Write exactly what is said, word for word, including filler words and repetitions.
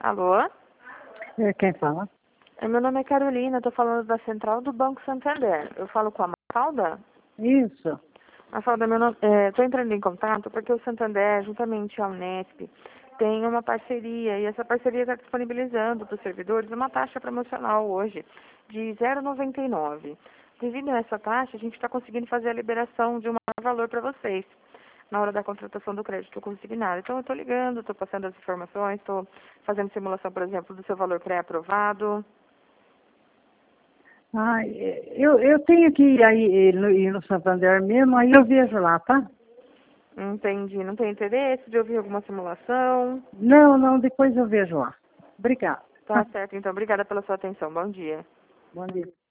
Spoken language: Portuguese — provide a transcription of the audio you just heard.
Alô? É, quem fala? É, Meu nome é Carolina, estou falando da Central do Banco Santander. Eu falo com a Mafalda? Isso. Mafalda, meu nome, estou entrando em contato porque o Santander, juntamente à Unesp, tem uma parceria e essa parceria está disponibilizando para os servidores uma taxa promocional hoje de zero vírgula noventa e nove. Devido a essa taxa, a gente está conseguindo fazer a liberação de um maior valor para vocês na hora da contratação do crédito consignado. Então, eu estou ligando, estou passando as informações, estou fazendo simulação, por exemplo, do seu valor pré-aprovado. Ah, eu, eu tenho que ir aí no, ir no Santander mesmo, aí eu vejo lá, tá? Entendi. Não tem interesse de ouvir alguma simulação? Não, não, depois eu vejo lá. Obrigada. Tá certo, então. Obrigada pela sua atenção. Bom dia. Bom dia.